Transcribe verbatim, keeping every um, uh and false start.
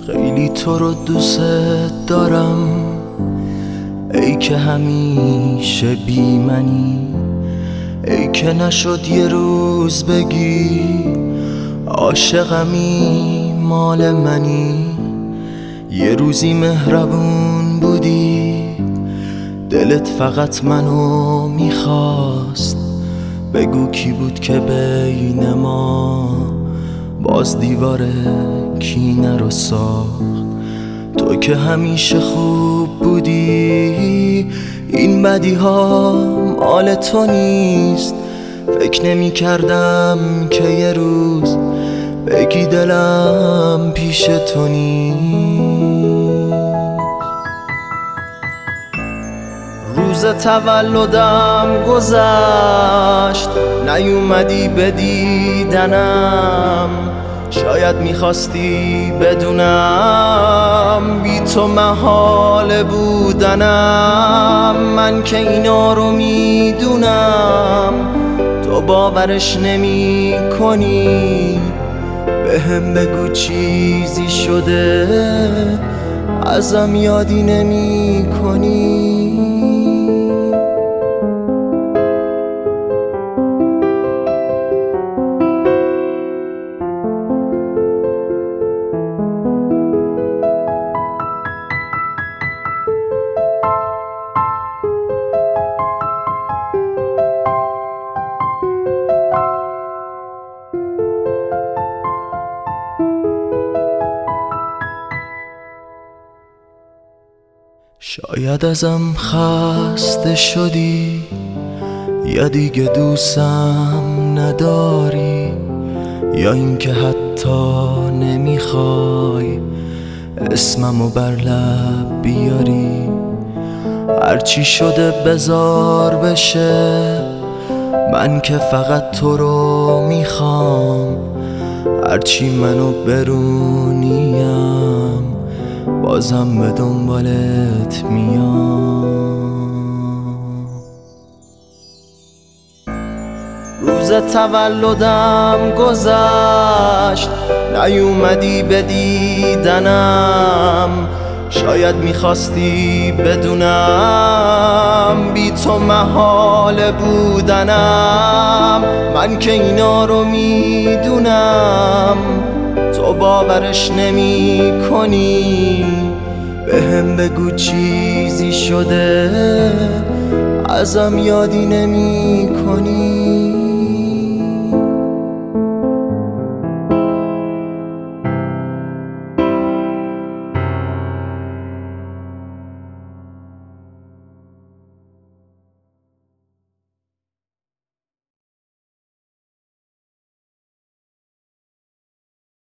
خیلی تو رو دوست دارم، ای که همیشه بی منی، ای که نشد یه روز بگی عاشقمی مال منی. یه روزی مهربون بودی، دلت فقط منو میخواست، بگو کی بود که بین ما باز دیوار کینه رو ساخت. تو که همیشه خوب بودی، این بدی ها مال تو نیست. فکر نمی کردم که یه روز بگی دلم پیش تو نیست. روز تولدم گذشت، نیومدی به دیدنم، شاید میخواستی بدونم بی تو محال بودنم. من که اینا رو میدونم، تو باورش نمی کنی. به هم بگو چیزی شده، ازم یادی نمی کنی. شاید ازم خسته شدی، یا دیگه دوستم نداری، یا اینکه حتی نمیخوای اسممو بر لب بیاری. هرچی شده بذار بشه، من که فقط تو رو میخوام. هرچی منو برونیم، بازم به دنبالت میام. روز تولدم گذشت، نیومدی به دیدنم، شاید میخواستی بدونم بی تو محال بودنم. من که اینا رو میدونم، تو باورش نمی کنی. به هم بگو چیزی شده، ازم یادی نمی کنی.